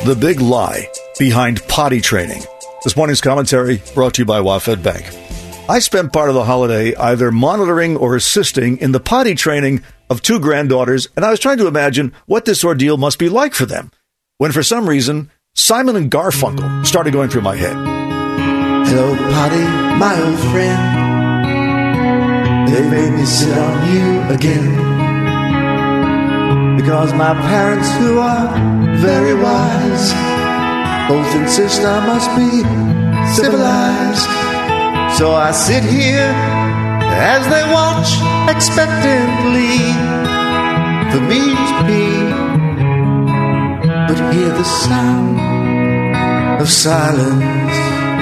The big lie behind potty training. This morning's commentary brought to you by Wafed Bank. I spent part of the holiday either monitoring or assisting in the potty training of two granddaughters, and I was trying to imagine what this ordeal must be like for them, when for some reason, Simon and Garfunkel started going through my head. Hello, potty, my old friend. They made me sit on you again. Because my parents, who are very wise, both insist I must be civilized. So I sit here as they watch expectantly for me to pee, but hear the sound of silence.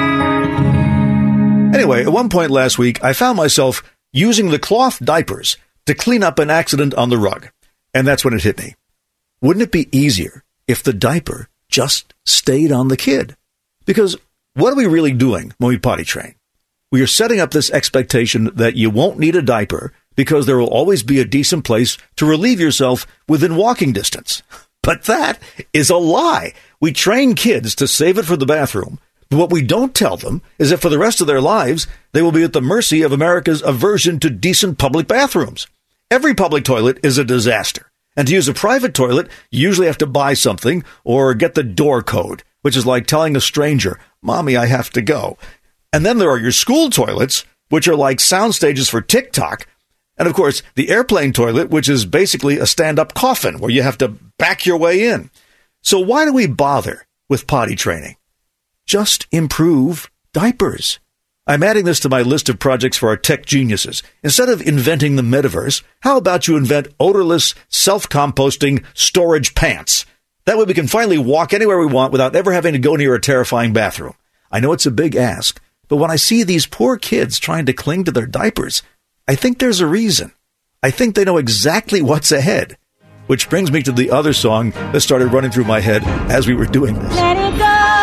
Anyway, at one point last week, I found myself using the cloth diapers to clean up an accident on the rug. And that's when it hit me. Wouldn't it be easier if the diaper just stayed on the kid? Because what are we really doing when we potty train? We are setting up this expectation that you won't need a diaper because there will always be a decent place to relieve yourself within walking distance. But that is a lie. We train kids to save it for the bathroom. But what we don't tell them is that for the rest of their lives, they will be at the mercy of America's aversion to decent public bathrooms. Every public toilet is a disaster. And to use a private toilet, you usually have to buy something or get the door code, which is like telling a stranger, Mommy, I have to go. And then there are your school toilets, which are like sound stages for TikTok. And of course, the airplane toilet, which is basically a stand-up coffin where you have to back your way in. So why do we bother with potty training? Just improve diapers. I'm adding this to my list of projects for our tech geniuses. Instead of inventing the metaverse, how about you invent odorless, self-composting storage pants? That way we can finally walk anywhere we want without ever having to go near a terrifying bathroom. I know it's a big ask, but when I see these poor kids trying to cling to their diapers, I think there's a reason. I think they know exactly what's ahead. Which brings me to the other song that started running through my head as we were doing this. Let it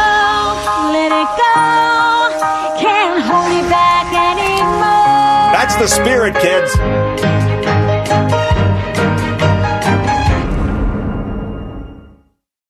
go, can't hold it back anymore. That's the spirit, kids.